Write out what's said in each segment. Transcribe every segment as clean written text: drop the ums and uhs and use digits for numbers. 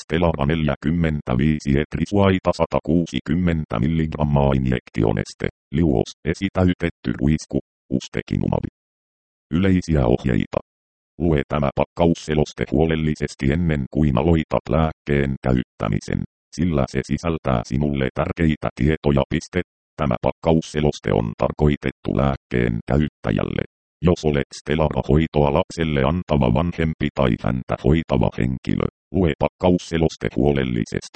Stellara 45 etrisuaita 160 mg injektioneste, liuos, esitäytetty ruisku, ustekinumab. Yleisiä ohjeita. Lue tämä pakkausseloste huolellisesti ennen kuin aloitat lääkkeen käyttämisen, sillä se sisältää sinulle tärkeitä tietoja. Tämä pakkausseloste on tarkoitettu lääkkeen käyttäjälle. Jos olet Stellara-hoitoa lapselle antava vanhempi tai häntä hoitava henkilö, lue pakkausseloste huolellisesti.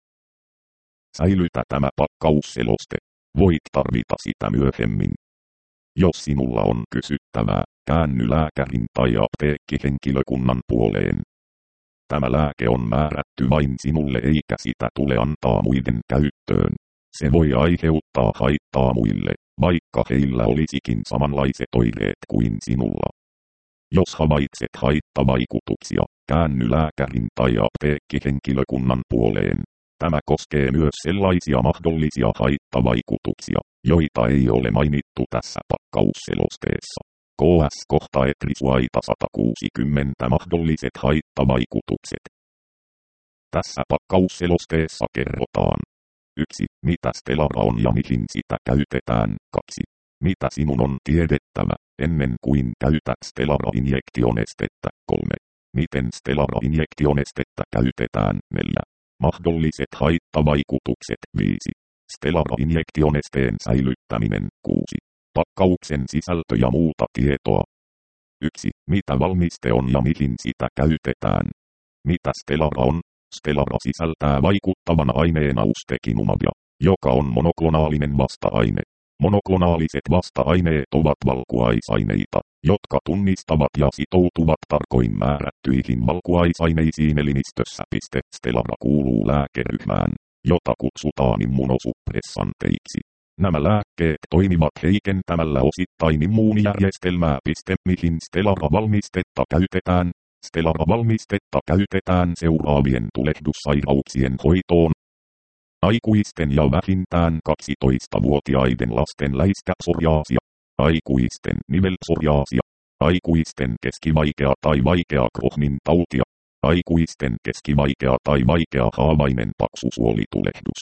Säilytä tämä pakkausseloste. Voit tarvita sitä myöhemmin. Jos sinulla on kysyttävää, käänny lääkärin tai apteekkihenkilökunnan puoleen. Tämä lääke on määrätty vain sinulle eikä sitä tule antaa muiden käyttöön. Se voi aiheuttaa haittaa muille, vaikka heillä olisikin samanlaiset oireet kuin sinulla. Jos havaitset haittavaikutuksia, käänny lääkärin tai apteekkihenkilökunnan puoleen. Tämä koskee myös sellaisia mahdollisia haittavaikutuksia, joita ei ole mainittu tässä pakkausselosteessa. KS kohta etrisuaita 160 mahdolliset haittavaikutukset. Tässä pakkausselosteessa kerrotaan: 1. Mitä Stellara on ja mihin sitä käytetään. 2. Mitä sinun on tiedettävä, ennen kuin käytät Stellara-injektionestettä. 3. Miten Stellara-injektionestettä käytetään. 4. Mahdolliset haittavaikutukset. 5. Stellara-injektionesteen säilyttäminen. 6. Pakkauksen sisältö ja muuta tietoa. 1. Mitä valmiste on ja mihin sitä käytetään. Mitä Stellara on? Stellara sisältää vaikuttavana aineena ustekinumabia, joka on monoklonaalinen vasta-aine. Monoklonaaliset vasta-aineet ovat valkuaisaineita, jotka tunnistavat ja sitoutuvat tarkoin määrättyihin valkuaisaineisiin elimistössä. Stellara kuuluu lääkeryhmään, jota kutsutaan immunosuppressanteiksi. Nämä lääkkeet toimivat heikentämällä osittain immuunijärjestelmää. Mihin Stellara-valmistetta käytetään? Stellara-valmistetta käytetään seuraavien tulehdussairauksien hoitoon: aikuisten ja vähintään 12-vuotiaiden lasten läiskäpsoriaasia, aikuisten nivelpsoriaasia, aikuisten keskivaikea tai vaikea Crohnin tautia, aikuisten keskivaikea tai vaikea haavainen paksusuolitulehdus.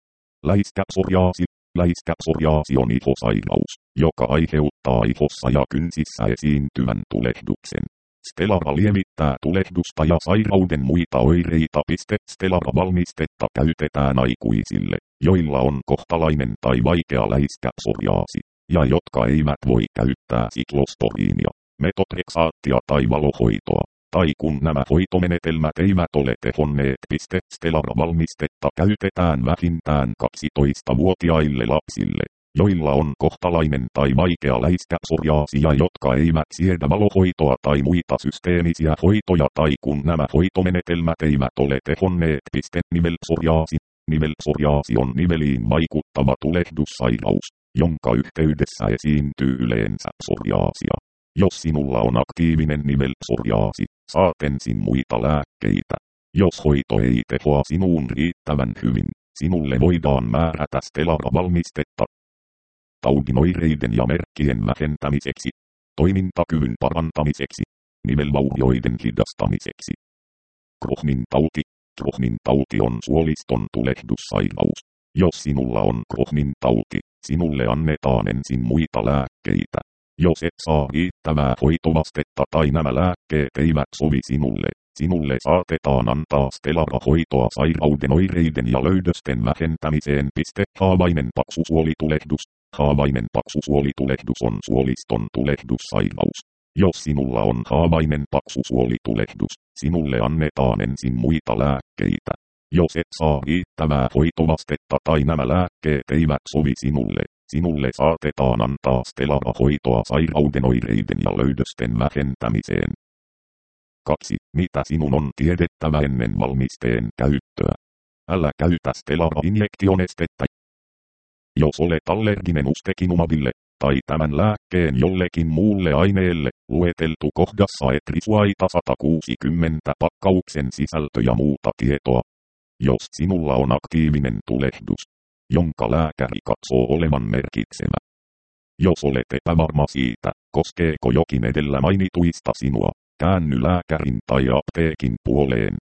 Läiskäpsoriaasi on ihosairaus, joka aiheuttaa ihossa ja kynsissä esiintyvän tulehduksen. Stellara lievittää tulehdusta ja sairauden muita oireita. Stellara-valmistetta käytetään aikuisille, joilla on kohtalainen tai vaikea läiskäpsoriaasi, ja jotka eivät voi käyttää siklosporiinia, metotrexaattia tai valohoitoa, tai kun nämä hoitomenetelmät eivät ole tehonneet. Stellara-valmistetta käytetään vähintään 12-vuotiaille lapsille, joilla on kohtalainen tai vaikea läiskäpsoriaasi ja jotka eivät siedä valohoitoa tai muita systeemisiä hoitoja tai kun nämä hoitomenetelmät eivät ole tehonneet. Nivelpsoriaasi on niveliin vaikuttava tulehdussairaus, jonka yhteydessä esiintyy yleensä psoriaasia. Jos sinulla on aktiivinen nivelpsoriaasi, saat ensin muita lääkkeitä. Jos hoito ei tehoa sinuun riittävän hyvin, sinulle voidaan määrätä Stellara-valmistetta taudin oireiden ja merkkien vähentämiseksi, toimintakyvyn parantamiseksi, nivelvaurioiden hidastamiseksi. Crohnin tauti on suoliston tulehdussairaus. Jos sinulla on Crohnin tauti, sinulle annetaan ensin muita lääkkeitä. Jos et saa riittävää hoitovastetta tai nämä lääkkeet eivät sovi sinulle saatetaan antaa Stellara-hoitoa sairauden oireiden ja löydösten vähentämiseen. Haavainen paksusuolitulehdus. Haavainen paksusuolitulehdus on suoliston tulehdussairaus. Jos sinulla on haavainen paksusuolitulehdus, sinulle annetaan ensin muita lääkkeitä. Jos et saa riittävää hoitovastetta tai nämä lääkkeet eivät sovi sinulle saatetaan antaa Stellara-hoitoa sairauden oireiden ja löydösten vähentämiseen. 2. Mitä sinun on tiedettävä ennen valmisteen käyttöä? Älä käytä Stellara-injektionestettä. Jos olet allerginen ustekinumabille, tai tämän lääkkeen jollekin muulle aineelle, lueteltu kohdassa etrisuaita 160 pakkauksen sisältö ja muuta tietoa. Jos sinulla on aktiivinen tulehdus, jonka lääkäri katsoo olevan merkitsevä. Jos olet epävarma siitä, koskeeko jokin edellä mainituista sinua, käänny lääkärin tai apteekin puoleen.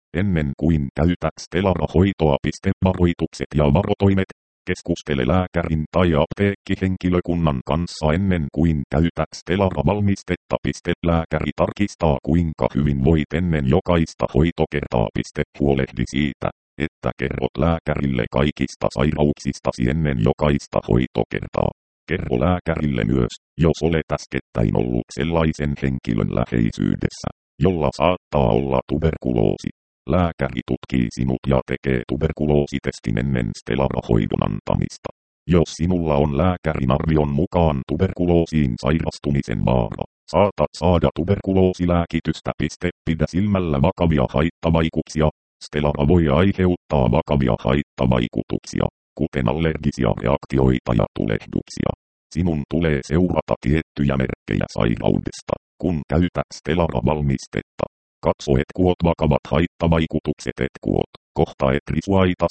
Ennen kuin käytät Stellara-hoitoa. Varoitukset ja varotoimet. Keskustele lääkärin tai apteekkihenkilökunnan kanssa ennen kuin käytät Stellara-valmistetta. Lääkäri tarkistaa kuinka hyvin voit ennen jokaista hoitokertaa. Huolehdi siitä, että kerrot lääkärille kaikista sairauksistasi ennen jokaista hoitokertaa. Kerro lääkärille myös, jos olet äskettäin ollut sellaisen henkilön läheisyydessä, jolla saattaa olla tuberkuloosi. Lääkäri tutkii sinut ja tekee tuberkuloositestin ennen Stellara-hoidon antamista. Jos sinulla on lääkärin arvion mukaan tuberkuloosiin sairastumisen vaara, saatat saada tuberkuloosilääkitystä. Pidä silmällä vakavia haittavaikutuksia. Stellara voi aiheuttaa vakavia haittavaikutuksia, kuten allergisia reaktioita ja tulehduksia. Sinun tulee seurata tiettyjä merkkejä sairaudesta, kun käytät Stellara-valmistetta. Katso et kuot vakavat haittavaikutukset et kuot. Kohta et risuaita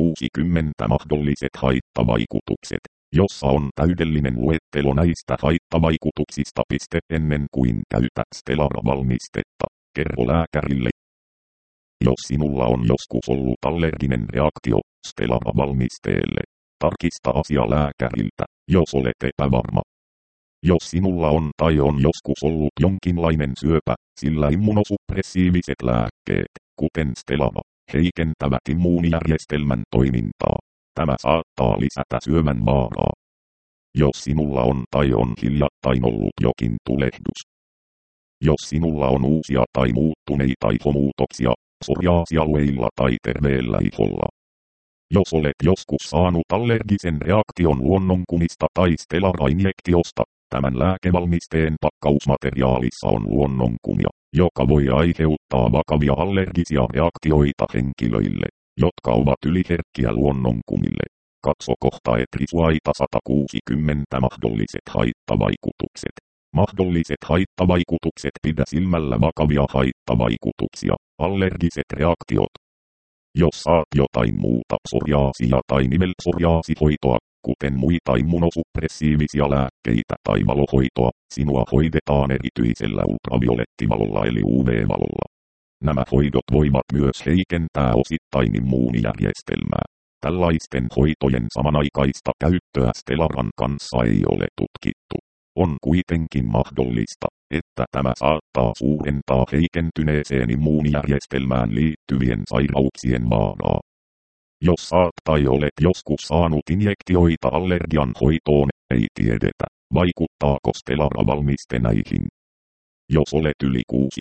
160 mahdolliset haittavaikutukset, jossa on täydellinen luettelo näistä haittavaikutuksista. Ennen kuin käytät Stellara-valmistetta, kerro lääkärille. Jos sinulla on joskus ollut allerginen reaktio Stellara-valmisteelle, tarkista asia lääkäriltä, jos olet epävarma. Jos sinulla on tai on joskus ollut jonkinlainen syöpä, sillä immunosuppressiiviset lääkkeet, kuten Stellara, heikentävät immuunijärjestelmän toimintaa. Tämä saattaa lisätä syövän vaaraa. Jos sinulla on tai on hiljattain ollut jokin tulehdus. Jos sinulla on uusia tai muuttuneita ihomuutoksia, psoriaasialueilla tai terveellä iholla. Jos olet joskus saanut allergisen reaktion luonnonkumista tai Stellara-injektiosta, tämän lääkevalmisteen pakkausmateriaalissa on luonnonkumia, joka voi aiheuttaa vakavia allergisia reaktioita henkilöille, jotka ovat yliherkkiä luonnonkumille. Katso kohta et risuaita 160 mahdolliset haittavaikutukset. Mahdolliset haittavaikutukset. Pidä silmällä vakavia haittavaikutuksia, allergiset reaktiot. Jos saat jotain muuta psoriaasia tai nivelpsoriaasihoitoa, kuten muita immunosuppressiivisia lääkkeitä tai valohoitoa, sinua hoidetaan erityisellä ultraviolettivalolla eli UV-valolla. Nämä hoidot voivat myös heikentää osittain immuunijärjestelmää. Tällaisten hoitojen samanaikaista käyttöä Stellaran kanssa ei ole tutkittu. On kuitenkin mahdollista, että tämä saattaa suurentaa heikentyneeseen immuunijärjestelmään liittyvien sairauksien vaaraa. Jos saat tai olet joskus saanut injektioita allergian hoitoon, ei tiedetä, vaikuttaako Stellara-valmiste näihin. Jos olet yli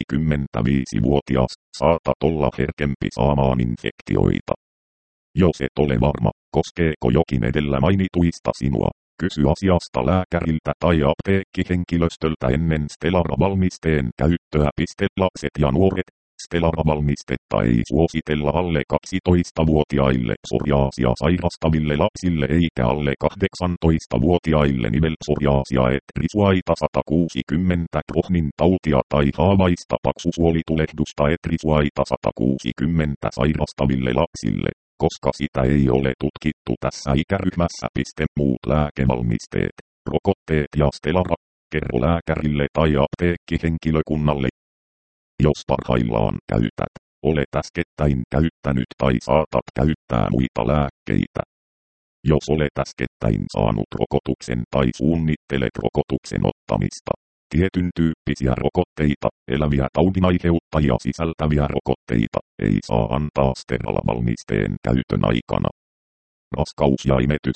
65-vuotias, saatat olla herkempi saamaan infektioita. Jos et ole varma, koskeeko jokin edellä mainituista sinua, kysy asiasta lääkäriltä tai apteekkihenkilöstöltä ennen Stellara-valmisteen käyttöä. Lapset ja nuoret. Stellara-valmistetta ei suositella alle 12-vuotiaille psoriaasia sairastaville lapsille eikä alle 18-vuotiaille nivelpsoriaasia et risuaita 160 Crohnin tautia tai haavaista paksusuolitulehdusta et risuaita 160 sairastaville lapsille, koska sitä ei ole tutkittu tässä ikäryhmässä. Muut lääkevalmisteet, rokotteet ja Stellara, kerro lääkärille tai apteekkihenkilökunnalle. Jos parhaillaan käytät, olet äskettäin käyttänyt tai saatat käyttää muita lääkkeitä. Jos olet äskettäin saanut rokotuksen tai suunnittelet rokotuksen ottamista, tietyn tyyppisiä rokotteita, eläviä taudinaiheuttajia sisältäviä rokotteita, ei saa antaa Stellara-valmisteen käytön aikana. Raskaus ja imetys.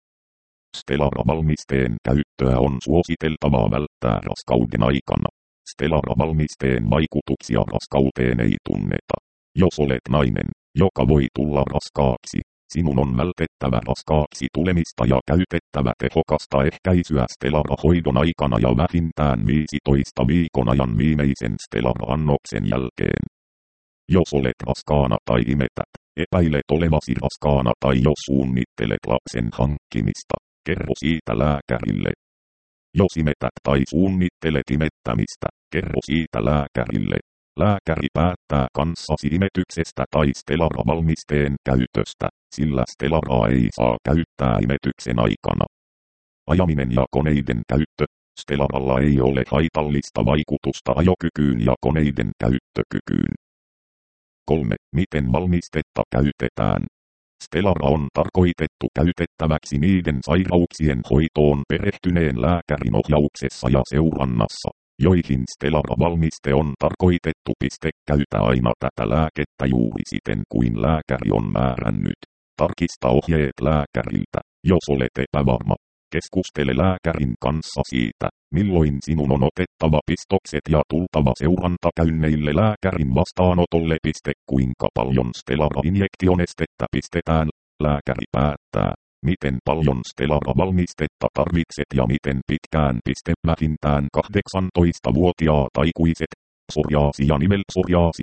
Stellara-valmisteen käyttöä on suositeltavaa välttää raskauden aikana. Stellara-valmisteen vaikutuksia raskauteen ei tunneta. Jos olet nainen, joka voi tulla raskaaksi, sinun on vältettävä raskaaksi tulemista ja käytettävä tehokasta ehkäisyä Stellara-hoidon aikana ja vähintään 15 viikon ajan viimeisen Stellara-annoksen jälkeen. Jos olet raskaana tai imetät, epäilet olevasi raskaana tai jos suunnittelet lapsen hankkimista, kerro siitä lääkärille. Jos imetät tai suunnittelet imettämistä, kerro siitä lääkärille. Lääkäri päättää kanssasi imetyksestä tai Stellara-valmisteen käytöstä, sillä Stellaraa ei saa käyttää imetyksen aikana. Ajaminen ja koneiden käyttö. Stellaralla ei ole haitallista vaikutusta ajokykyyn ja koneiden käyttökykyyn. 3. Miten valmistetta käytetään? Stellara on tarkoitettu käytettäväksi niiden sairauksien hoitoon perehtyneen lääkärin ohjauksessa ja seurannassa, joihin Stellara-valmiste on tarkoitettu. Käytä aina tätä lääkettä juuri siten kuin lääkäri on määrännyt. Tarkista ohjeet lääkäriltä, jos olet epävarma. Keskustele lääkärin kanssa siitä, milloin sinun on otettava pistokset ja tultava seurantakäynneille lääkärin vastaanotolle. Kuinka paljon Stellara-injektionestettä pistetään? Lääkäri päättää, miten paljon Stellara-valmistetta tarvitset ja miten pitkään. Vähintään 18-vuotiaat aikuiset. Psoriaasi ja nivelpsoriaasi.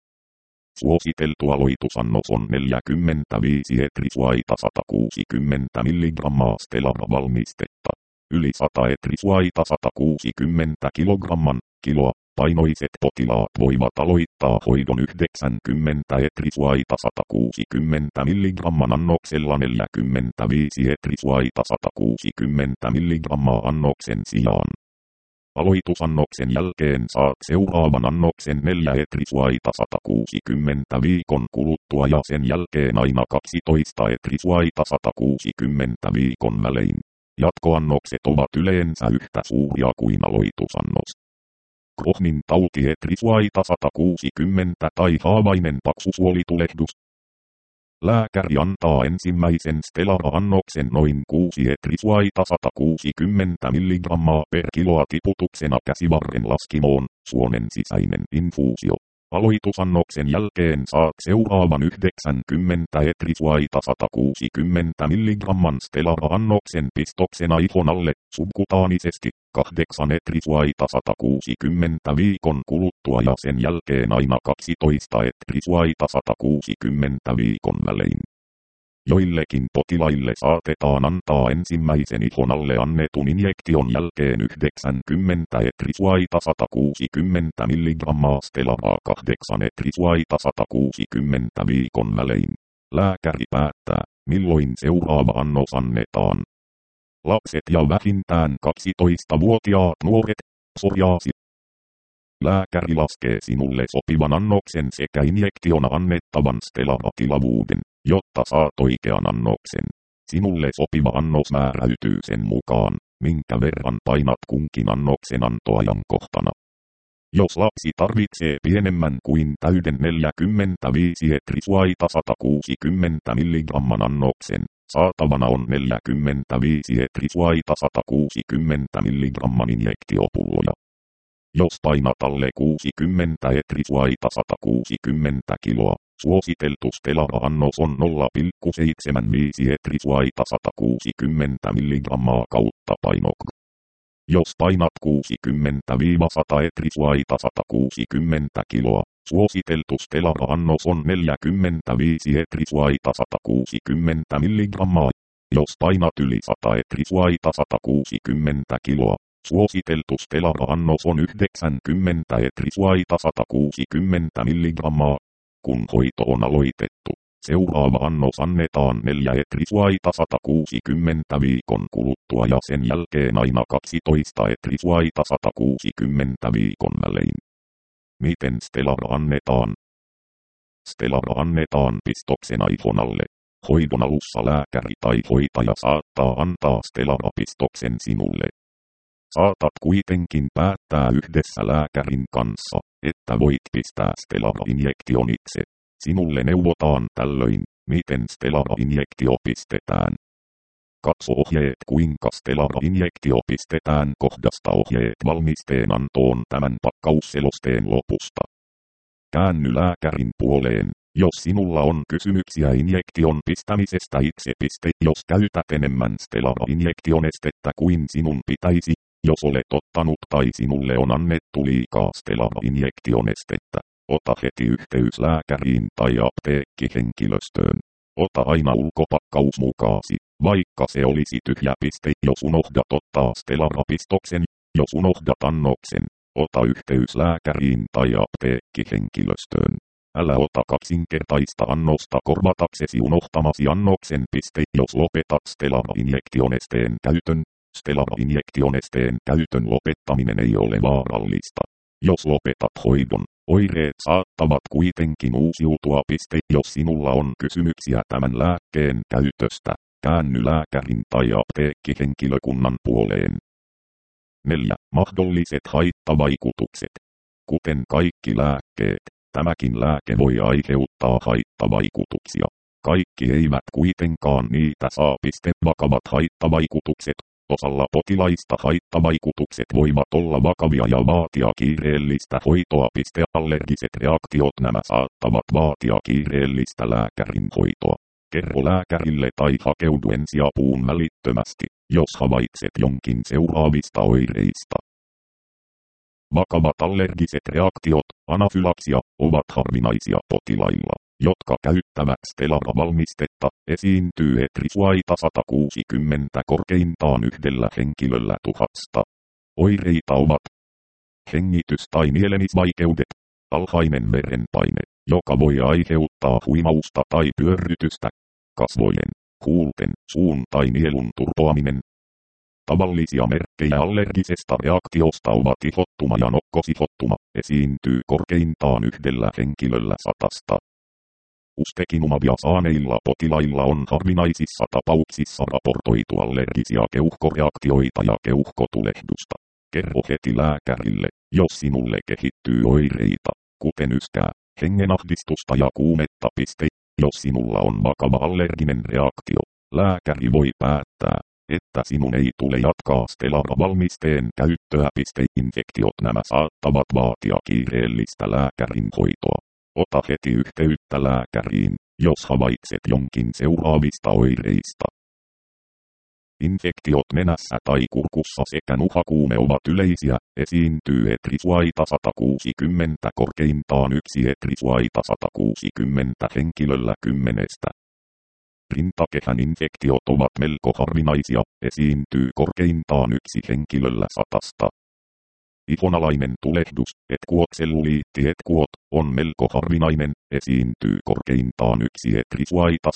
Suositeltu aloitusannos on 45 etrisuaita 160 mg Stellara-valmistetta. Yli 100 etrisuaita 160 kiloa. Painoiset potilaat voivat aloittaa hoidon 90 etrisuaita 160 mg annoksella 45 etrisuaita 160 mg annoksen sijaan. Aloitusannoksen jälkeen saat seuraavan annoksen 4 etrisuaita 160 viikon kuluttua ja sen jälkeen aina 12 etrisuaita 160 viikon välein. Jatkoannokset ovat yleensä yhtä suuria kuin aloitusannos. Crohnin tauti etrisuaita 160 tai haavainen paksusuolitulehdus. Lääkäri antaa ensimmäisen Stellara-annoksen noin 6 etrisuaita 160 mg per kiloa tiputuksena käsivarren laskimoon, suonen sisäinen infuusio. Aloitusannoksen jälkeen saat seuraavan 90 etrisuaita 160 mg Stellara-annoksen pistoksena ihon alle, subkutaanisesti, 8 etrisuaita 160 viikon kuluttua ja sen jälkeen aina 12 etrisuaita 160 viikon välein. Joillekin potilaille saatetaan antaa ensimmäisen ihon alle annetun injektion jälkeen 90 etrisuaita 160 mg Stellaraa 8 etrisuaita 160 viikon välein. Lääkäri päättää, milloin seuraava annos annetaan. Lapset ja vähintään 12-vuotiaat nuoret, psoriaasi. Lääkäri laskee sinulle sopivan annoksen sekä injektiona annettavan Stellara-tilavuuden, jotta saat oikean annoksen. Sinulle sopiva annos määräytyy sen mukaan, minkä verran painat kunkin annoksen antoajankohtana. Jos lapsi tarvitsee pienemmän kuin täyden 45 etrisuaita 160 mg annoksen, saatavana on 45 etrisuaita 160 mg injektiopulloja. Jos painat alle 60 etrisuaita 160 kiloa, suositeltu Stellara-annos on 0,75 etrisuaita 160 mg kautta painok. Jos painat 60-100 etrisuaita 160 kiloa, suositeltu Stellara-annos on 45 etrisuaita 160 mg. Jos painat yli 100 etrisuaita 160 kiloa, suositeltu Stellara-annos on 90 etrisuaita 160 mg. Kun hoito on aloitettu, seuraava annos annetaan 4 etrisuaita 160 viikon kuluttua ja sen jälkeen aina 12 etrisuaita 160 viikon välein. Miten Stellara annetaan? Stellara annetaan pistoksena ihon alle. Hoidon alussa lääkäri tai hoitaja saattaa antaa Stellara-pistoksen sinulle. Saatat kuitenkin päättää yhdessä lääkärin kanssa, että voit pistää Stellara-injektion itse. Sinulle neuvotaan tällöin, miten Stellara-injektio pistetään. Katso ohjeet kuinka Stellara-injektio pistetään kohdasta ohjeet valmisteen antoon tämän pakkausselosteen lopusta. Käänny lääkärin puoleen, jos sinulla on kysymyksiä injektion pistämisestä itse. Jos käytät enemmän Stellara-injektionestettä kuin sinun pitäisi, jos olet ottanut tai sinulle on annettu liikaa Stellara-injektionestettä, ota heti yhteys lääkäriin tai apteekkihenkilöstöön. Ota aina ulkopakkaus mukaasi, vaikka se olisi tyhjä. Jos unohdat ottaa Stellara-pistoksen, jos unohdat annoksen, ota yhteys lääkäriin tai apteekkihenkilöstöön. Älä ota kaksinkertaista annosta korvataksesi unohtamasi annoksen. Jos lopetat Stellara-injektionesteen käytön, Stellara-injektionesteen käytön lopettaminen ei ole vaarallista. Jos lopetat hoidon, Oireet saattavat kuitenkin uusiutua. Jos sinulla on kysymyksiä tämän lääkkeen käytöstä, käänny lääkärin tai apteekkihenkilökunnan puoleen. 4. Mahdolliset haittavaikutukset. Kuten kaikki lääkkeet, tämäkin lääke voi aiheuttaa haittavaikutuksia. Kaikki eivät kuitenkaan niitä saa. Vakavat haittavaikutukset. Osalla potilaista haittavaikutukset voivat olla vakavia ja vaatia kiireellistä hoitoa. Allergiset reaktiot. Nämä saattavat vaatia kiireellistä lääkärin hoitoa. Kerro lääkärille tai hakeudu ensiapuun välittömästi, jos havaitset jonkin seuraavista oireista. Vakavat allergiset reaktiot, anafylaksia, ovat harvinaisia potilailla, jotka käyttävät Stelara-valmistetta. Esiintyy etrisuaita 160 korkeintaan yhdellä henkilöllä 1000. Oireita ovat hengitys- tai nielemisvaikeudet, alhainen verenpaine, joka voi aiheuttaa huimausta tai pyörrytystä, kasvojen, huulten, suun tai nielun turpoaminen. Tavallisia merkkejä allergisesta reaktiosta ovat ihottuma ja nokkosihottuma, esiintyy korkeintaan yhdellä henkilöllä 100. Ustekinumabia saaneilla potilailla on harvinaisissa tapauksissa raportoitu allergisia keuhkoreaktioita ja keuhkotulehdusta. Kerro heti lääkärille, jos sinulle kehittyy oireita, kuten yskää, hengenahdistusta ja kuumetta. Jos sinulla on vakava allerginen reaktio, lääkäri voi päättää, että sinun ei tule jatkaa Stelara-valmisteen käyttöä. Infektiot. Nämä saattavat vaatia kiireellistä lääkärin hoitoa. Ota heti yhteyttä lääkäriin, jos havaitset jonkin seuraavista oireista. Infektiot nenässä tai kurkussa sekä nuhakuume ovat yleisiä. Esiintyy etrisuaita 160 korkeintaan 1 etrisuaita 160 henkilöllä 10. Rintakehän infektiot ovat melko harvinaisia. Esiintyy korkeintaan 1 henkilöllä 100. Ihonalainen tulehdus, etkuotselluliitti-etkuot, on melko harvinainen. Esiintyy korkeintaan 1 etrisuaita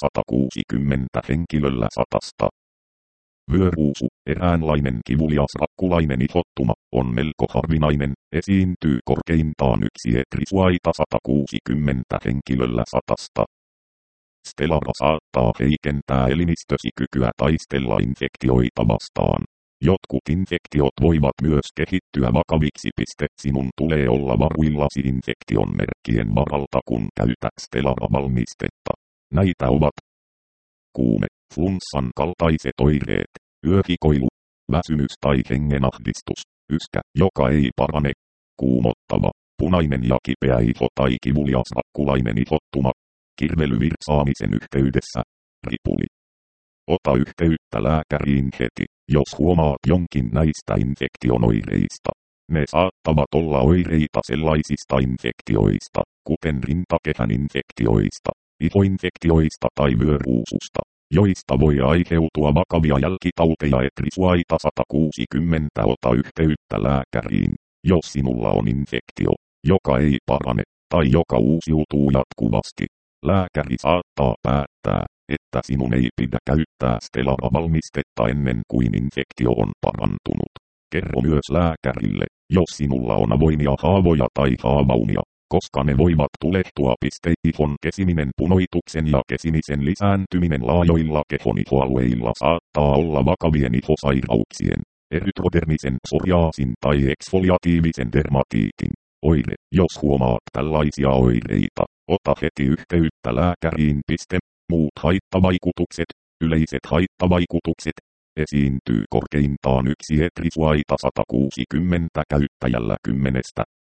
160 henkilöllä 100. Vyöruusu, eräänlainen kivulias rakkulainen ihottuma, on melko harvinainen. Esiintyy korkeintaan 1 etrisuaita 160 henkilöllä 100. Stelara saattaa heikentää elimistösi kykyä taistella infektioita vastaan. Jotkut infektiot voivat myös kehittyä vakaviksi. Sinun tulee olla varuillasi infektion merkkien varalta, kun käytät Stelara-valmistetta. Näitä ovat kuume, flunssan kaltaiset oireet, yöhikoilu, väsymys tai hengenahdistus, yskä, joka ei parane, kuumottava, punainen ja kipeä iho tai kivulias rakkulainen ihottuma, kirvely virtsaamisen yhteydessä, ripuli. Ota yhteyttä lääkäriin heti, jos huomaat jonkin näistä infektion oireista. Ne saattavat olla oireita sellaisista infektioista, kuten rintakehän infektioista, ihoinfektioista tai vyöruususta, joista voi aiheutua vakavia jälkitauteja. Etrisuaita 160. Ota yhteyttä lääkäriin, jos sinulla on infektio, joka ei parane, tai joka uusiutuu jatkuvasti. Lääkäri saattaa päättää, että sinun ei pidä käyttää Stelara-valmistetta ennen kuin infektio on parantunut. Kerro myös lääkärille, jos sinulla on avoimia haavoja tai haavaumia, koska ne voivat tulehtua. Ihon kesiminen, punoituksen ja kesimisen lisääntyminen laajoilla kehon ihoalueilla saattaa olla vakavien ihosairauksien, erytrodermisen psoriaasin tai eksfoliatiivisen dermatiitin oire. Jos huomaat tällaisia oireita, ota heti yhteyttä lääkäriin. Muut haittavaikutukset, yleiset haittavaikutukset, esiintyy korkeintaan 1 etrisuaita 160 käyttäjällä 10.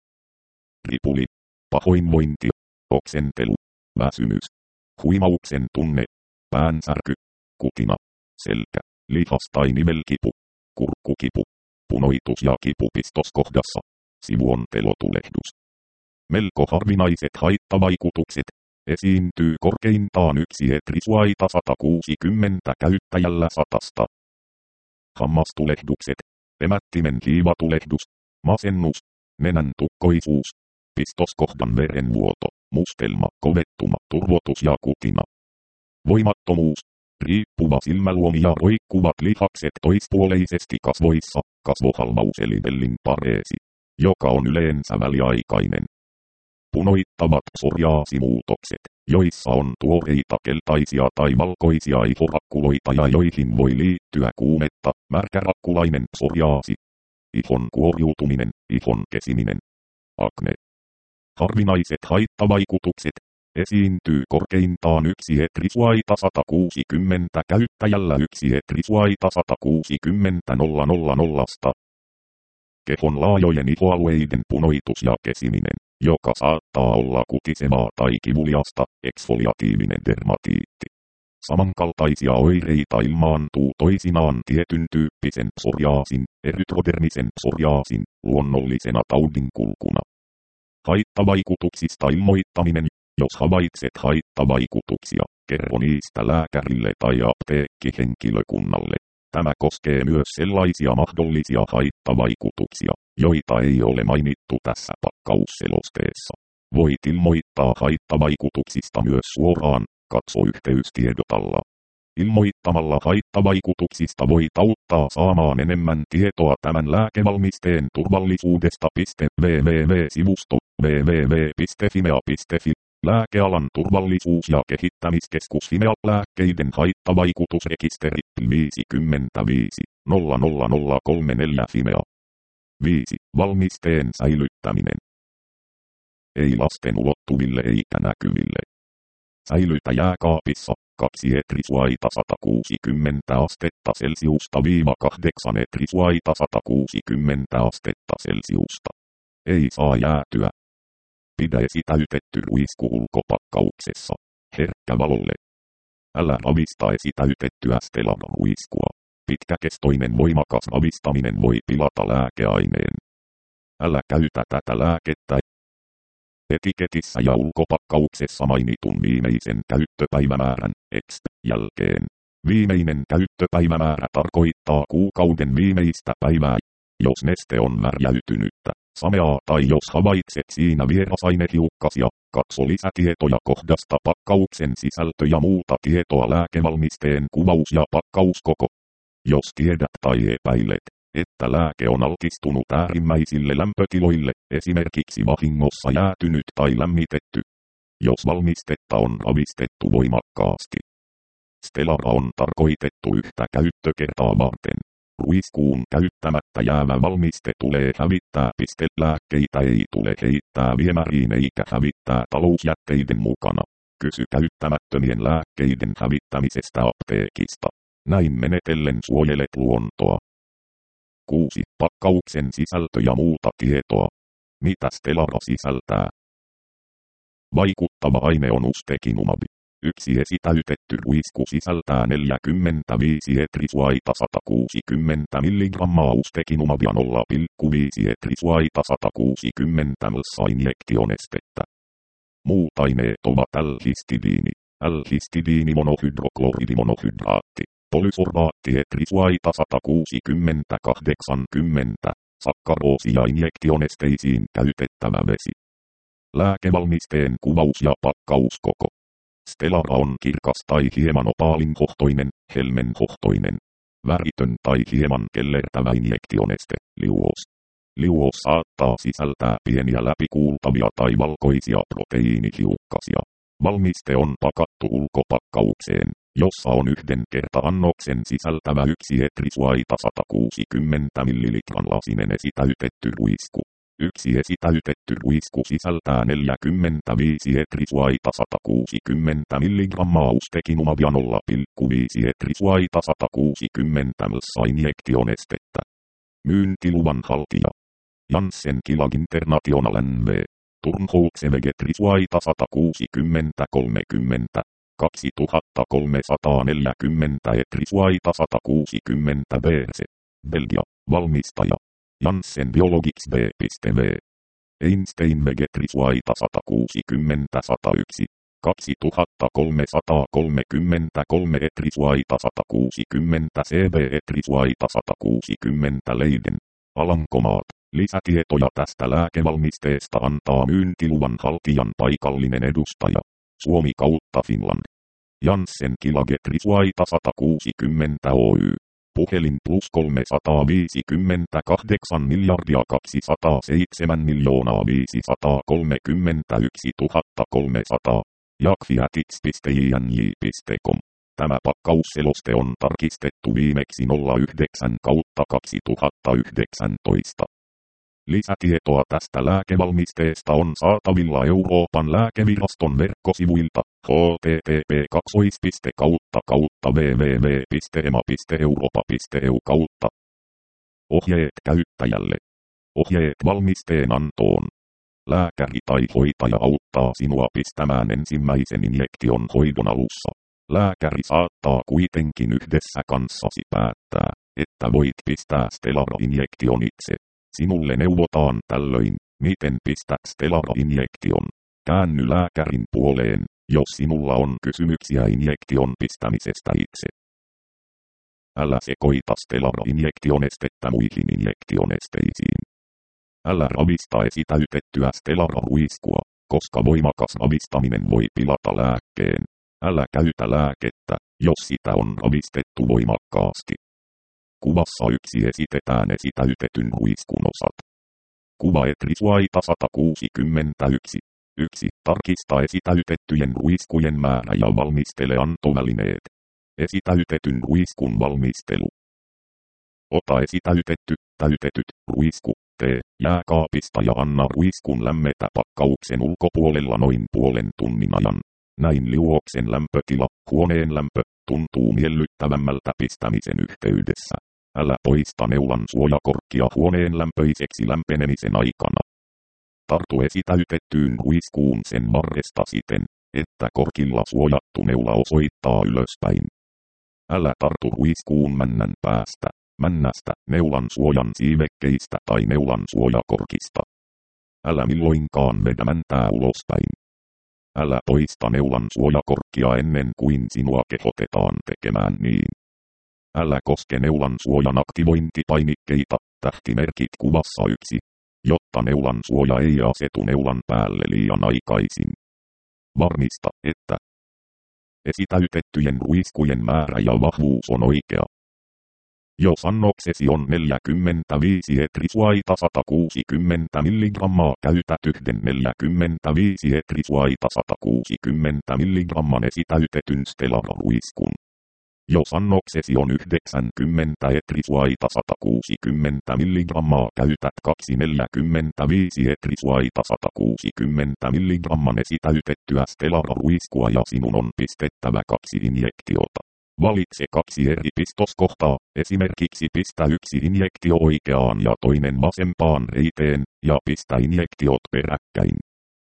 Ripuli, pahoinvointi, oksentelu, väsymys, huimauksen tunne, päänsärky, kutina, selkä, lihas- tai nivelkipu, kurkkukipu, punoitus ja kipu pistoskohdassa, sivuontelotulehdus. Melko harvinaiset haittavaikutukset. Esiintyy korkeintaan 1 etrisuaita 160 käyttäjällä 100. Hammastulehdukset, emättimen hiivatulehdus, masennus, nenän tukkoisuus, pistoskohdan verenvuoto, mustelma, kovettuma, turvotus ja kutina. Voimattomuus, riippuva silmäluomi ja roikkuvat lihakset toispuoleisesti kasvoissa, kasvohalvaus eli vellinpareesi, joka on yleensä väliaikainen. punoittavat psoriaasimuutokset, joissa on tuoreita keltaisia tai valkoisia ihorakkuloita ja joihin voi liittyä kuumetta, märkärakkulainen psoriaasi, ihon kuoriutuminen, ihon kesiminen, akne. Harvinaiset haittavaikutukset. Esiintyy korkeintaan 1 hetrisuaita 160 käyttäjällä 1 hetrisuaita 160 000. Kehon laajojen ihoalueiden punoitus ja kesiminen, joka saattaa olla kutisevaa tai kivuliasta, eksfoliatiivinen dermatiitti. Samankaltaisia oireita ilmaantuu toisinaan tietyn tyyppisen psoriaasin, erytrodermisen psoriaasin, luonnollisena taudinkulkuna. Haittavaikutuksista ilmoittaminen. Jos havaitset haittavaikutuksia, kerro niistä lääkärille tai apteekkihenkilökunnalle. Tämä koskee myös sellaisia mahdollisia haittavaikutuksia, joita ei ole mainittu tässä pakkausselosteessa. Voit ilmoittaa haittavaikutuksista myös suoraan, katso yhteystiedotalla. Ilmoittamalla haittavaikutuksista voit auttaa saamaan enemmän tietoa tämän lääkevalmisteen turvallisuudesta. www.sivusto www.fimea.fi Lääkealan turvallisuus- ja kehittämiskeskus Fimea lääkkeiden haittavaikutusrekisteri 55 00034 Fimea. 5. Valmisteen säilyttäminen. Ei lasten ulottuville eikä näkyville. Säilytä jääkaapissa 2 hetrisuaita 160 astetta Celsiusta - 8 hetrisuaita 160 astetta Celsiusta. Ei saa jäätyä. Pidä esitäytetty ruisku ulkopakkauksessa, herkkä valolle. Älä ravista esitäytettyä Stellar-ruiskua. Pitkäkestoinen voimakas ravistaminen voi pilata lääkeaineen. Älä käytä tätä lääkettä etiketissä ja ulkopakkauksessa mainitun viimeisen käyttöpäivämäärän jälkeen. Viimeinen käyttöpäivämäärä tarkoittaa kuukauden viimeistä päivää, jos neste on märjäytynyttä, sameaa tai jos havaitset siinä vierasainehiukkasia. Katso lisätietoja kohdasta pakkauksen sisältö ja muuta tietoa lääkevalmisteen kuvaus ja pakkauskoko. Jos tiedät tai epäilet, että lääke on altistunut äärimmäisille lämpötiloille, esimerkiksi vahingossa jäätynyt tai lämmitetty. Jos valmistetta on ravistettu voimakkaasti. Stellara on tarkoitettu yhtä käyttökertaa varten. Ruiskuun käyttämättä jäävä valmiste tulee hävittää. Lääkkeitä ei tule heittää viemäriin eikä hävittää talousjätteiden mukana. Kysy käyttämättömien lääkkeiden hävittämisestä apteekista. Näin menetellen suojelet luontoa. 6. Pakkauksen sisältö ja muuta tietoa. Mitä Stellara sisältää? Vaikuttava aine on ustekinumab. Yksi esitäytetty ruisku sisältää 45 hetrisuaita 160 mg ustekinumabia 0,5 hetrisuaita 160 ml injektionestettä. Muut aineet ovat L-histidiini, L-histidiinimonohydrokloriidimonohydraatti, polysorbaatti hetrisuaita 160-80, sakkaroosi ja injektionesteisiin käytettävä vesi. Lääkevalmisteen kuvaus ja pakkauskoko. Stellara on kirkas tai hieman opaalinhohtoinen, helmenhohtoinen, väritön tai hieman kellertävä injektioneste, liuos. Liuos saattaa sisältää pieniä läpikuultavia tai valkoisia proteiinihiukkasia. Valmiste on pakattu ulkopakkaukseen, jossa on 1 kerta-annoksen sisältävä 1 hetrisuaita 160 ml lasinen esitäytetty ruisku. Yksi esitäytetty ruisku sisältää 45 hetrisuaita 160 mg ustekinumabia 0,5 hetrisuaita 160 ml injektionestettä. Myyntiluvan haltija. Janssen Kilag International NV. Turnhoutse Vegetrisuaita 160-30. 2340 hetrisuaita 160 BC. Belgia. Valmistaja. Janssen Biologics B.V. Einstein Vegetrisuaita 160-101. 2333 etrisuaita 160 CB etrisuaita 160 Leiden. Alankomaat. Lisätietoja tästä lääkevalmisteesta antaa myyntiluvan haltijan paikallinen edustaja. Suomi kautta Finland. Janssen Kilag etrisuaita 160 Oy. Puhelin plus 358 miljardia 207 531 300. Jakfiatix.iny.com. Tämä pakkausseloste on tarkistettu viimeksi 09/2019. Lisätietoa tästä lääkevalmisteesta on saatavilla Euroopan lääkeviraston verkkosivuilta http://www.ema.europa.eu. Ohjeet käyttäjälle. Ohjeet valmisteen antoon. Lääkäri tai hoitaja auttaa sinua pistämään ensimmäisen injektion hoidon alussa. Lääkäri saattaa kuitenkin yhdessä kanssasi päättää, että voit pistää Stelara-injektion itse. Sinulle neuvotaan tällöin, miten pistät Stelara-injektion. Käänny lääkärin puoleen, jos sinulla on kysymyksiä injektion pistämisestä itse. Älä sekoita Stelara-injektionestettä muihin injektionesteisiin. Älä ravista esitäytettyä Stelara-ruiskua, koska voimakas ravistaminen voi pilata lääkkeen. Älä käytä lääkettä, jos sitä on ravistettu voimakkaasti. Kuvassa 1 esitetään esitäytetyn ruiskun osat. Kuva Etrisuaita 161. 1. Tarkista esitäytettyjen ruiskujen määrä ja valmistele antovälineet. Esitäytetyn ruiskun valmistelu. Ota täytetyt ruisku, tee jääkaapista ja anna ruiskun lämmetä pakkauksen ulkopuolella noin puolen tunnin ajan. Näin liuoksen lämpötila, huoneen lämpö, tuntuu miellyttävämmältä pistämisen yhteydessä. Älä poista neulan suojakorkkia huoneen lämpöiseksi lämpenemisen aikana. Tartu esitäytettyyn ruiskuun sen varresta siten, että korkilla suojattu neula osoittaa ylöspäin. Älä tartu ruiskuun männän päästä, männästä, neulan suojan siivekkeistä tai neulan suojakorkista. Älä milloinkaan vedä mäntää ulospäin. Älä poista neulan suojakorkkia ennen kuin sinua kehotetaan tekemään niin. Älä koske neulan suojan aktivointipainikkeita, tähtimerkit kuvassa 1, jotta neulan suoja ei asetu neulan päälle liian aikaisin. Varmista, että esitäytettyjen ruiskujen määrä ja vahvuus on oikea. Jos annoksesi on 45 etrisuaita 160 mg, käytä yhden 45 etrisuaita 160 mg esitäytetyn Stelara-ruiskun. Jos annoksesi on 90 etrisuaita 160 mg, käytät 2 45 etrisuaita 160 mg esitäytettyä Stelara-ruiskua ja sinun on pistettävä 2 injektiota. Valitse 2 eri pistoskohtaa, esimerkiksi pistä 1 injektio oikeaan ja toinen vasempaan reiteen, ja pistä injektiot peräkkäin.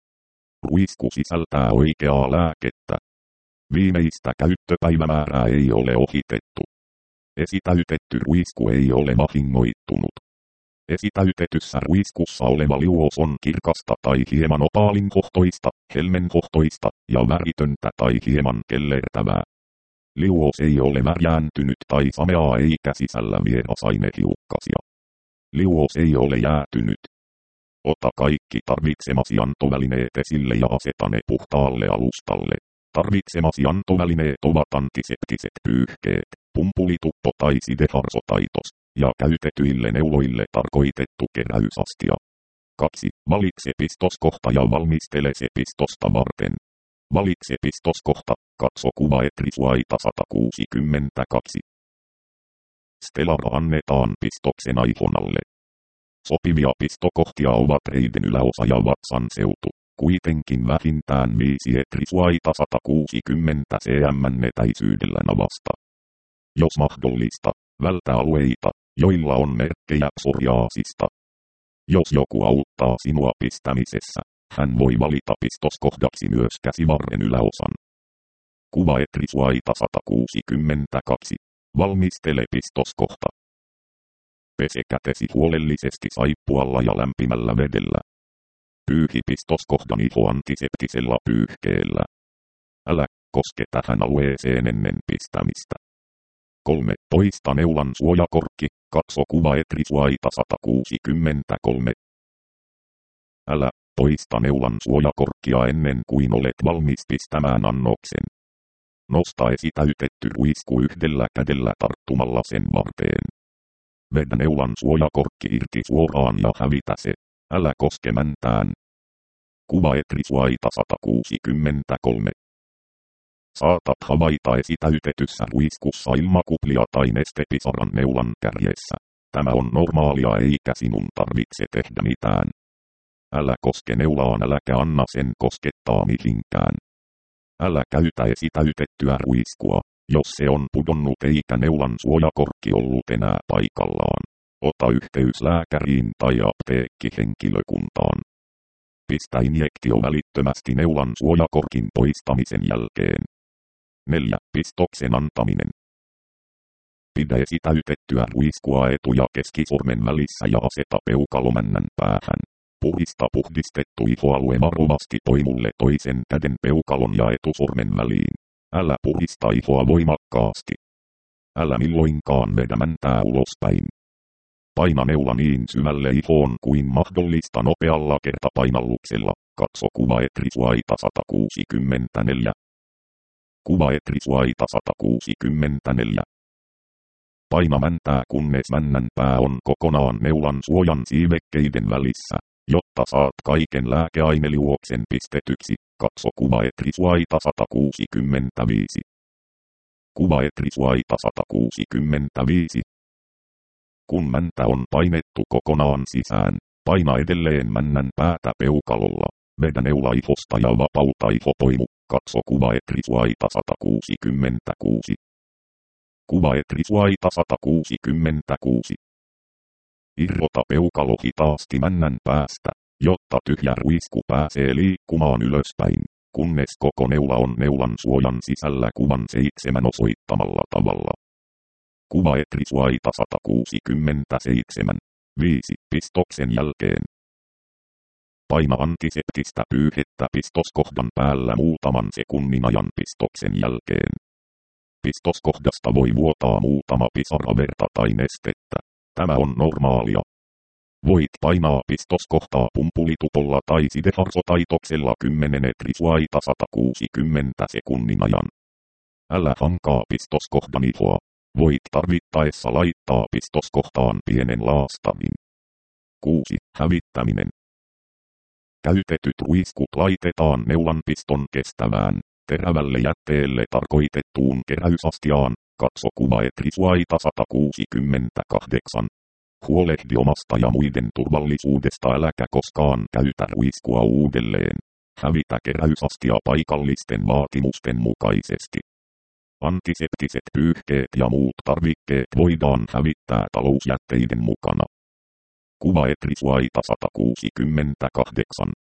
Ruisku sisältää oikeaa lääkettä. Viimeistä käyttöpäivämäärää ei ole ohitettu. Esitäytetty ruisku ei ole vahingoittunut. Esitäytetyssä ruiskussa oleva liuos on kirkasta tai hieman opaalinhohtoista, helmenhohtoista ja väritöntä tai hieman kellertävää. Liuos ei ole värjääntynyt tai sameaa eikä sisällä vierasainehiukkasia. Liuos ei ole jäätynyt. Ota kaikki tarvitsemasi antovälineet esille ja aseta ne puhtaalle alustalle. Tarvitsemasi antovälineet ovat antiseptiset pyyhkeet, pumpulituppo tai sideharsotaitos, ja käytetyille neuloille tarkoitettu keräysastia. 2. Valitse pistoskohta ja valmistele se pistosta varten. Valitse pistoskohta, katso kuva Etrisuaita 162. Stelara annetaan pistoksen aihonalle. Sopivia pistokohtia ovat reiden yläosa ja vatsan seutu. Kuitenkin vähintään 5 Etrisuaita 160 cm etäisyydellä navasta. Jos mahdollista, vältä alueita, joilla on merkkejä psoriaasista. Jos joku auttaa sinua pistämisessä, hän voi valita pistoskohdaksi myös käsivarren yläosan. Kuva Etrisuaita 162. Valmistele pistoskohta. Pese kätesi huolellisesti saippualla ja lämpimällä vedellä. Pyyhi pistoskohdan iho antiseptisella pyyhkeellä. Älä koske tähän alueeseen ennen pistämistä. 3. Poista neulan suojakorkki, katso kuva Etrisuaita 163. Älä poista neulan suojakorkkia ennen kuin olet valmis pistämään annoksen. Nosta esitäytetty ruisku yhdellä kädellä tarttumalla sen varteen. Vedä neulan suojakorkki irti suoraan ja hävitä se. Älä koske mäntään. Kuva etrisuaita 163. Saatat havaita esitäytetyssä ruiskussa ilmakuplia tai nestepisaran neulan kärjessä. Tämä on normaalia eikä sinun tarvitse tehdä mitään. Älä koske neulaan äläkä anna sen koskettaa mihinkään. Älä käytä esitäytettyä ruiskua, jos se on pudonnut eikä neulan suojakorkki ollut enää paikallaan. Ota yhteys lääkäriin tai apteekkihenkilökuntaan. Pistä injektio välittömästi neulan suojakorkin poistamisen jälkeen. 4. Pistoksen antaminen. Pidä esitäytettyä ruiskua etu- ja keskisormen välissä ja aseta peukalomännän päähän. Puhdista puhdistettu ihoalue varovasti toimulle toisen käden peukalon ja etusormen väliin. Älä puhdista ihoa voimakkaasti. Älä milloinkaan vedä mäntää ulospäin. Paina neula niin syvälle ihoon kuin mahdollista nopealla kertapainalluksella. Katso kuva etrisuaita 164. Kuva etrisuaita 164. Paina mäntää kunnes männän pää on kokonaan neulan suojan siivekkeiden välissä, jotta saat kaiken lääkeaineliuoksen pistetyksi. Katso kuva etrisuaita 165. Kuva etrisuaita 165. Kun mäntä on painettu kokonaan sisään, paina edelleen männän päätä peukalolla. Vedä neula ihosta ja vapauta ihopoimu. Katso kuva etrisuaita 166. Kuva etrisuaita 166. Irrota peukalo hitaasti männän päästä, jotta tyhjä ruisku pääsee liikkumaan ylöspäin, kunnes koko neula on neulan suojan sisällä kuvan 7 osoittamalla tavalla. Kuva etrisuaita 167. 5. Pistoksen jälkeen. Paina antiseptistä pyyhettä pistoskohdan päällä muutaman sekunnin ajan pistoksen jälkeen. Pistoskohdasta voi vuotaa muutama pisara verta tai nestettä. Tämä on normaalia. Voit painaa pistoskohtaa pumpulitupolla tai sideharsotaitoksella 10 etrisuaita 160 sekunnin ajan. Älä hankaa pistoskohdan ihoa. Voit tarvittaessa laittaa pistoskohtaan pienen laastarin. 6. Hävittäminen. Käytetyt ruiskut laitetaan neulan piston kestävään, terävälle jätteelle tarkoitettuun keräysastiaan. Katso kuva etrisuaita 168. Huolehdi omasta ja muiden turvallisuudesta äläkä koskaan käytä ruiskua uudelleen. Hävitä keräysastia paikallisten vaatimusten mukaisesti. Antiseptiset pyyhkeet ja muut tarvikkeet voidaan hävittää talousjätteiden mukana. Kuva etrisuaita 168.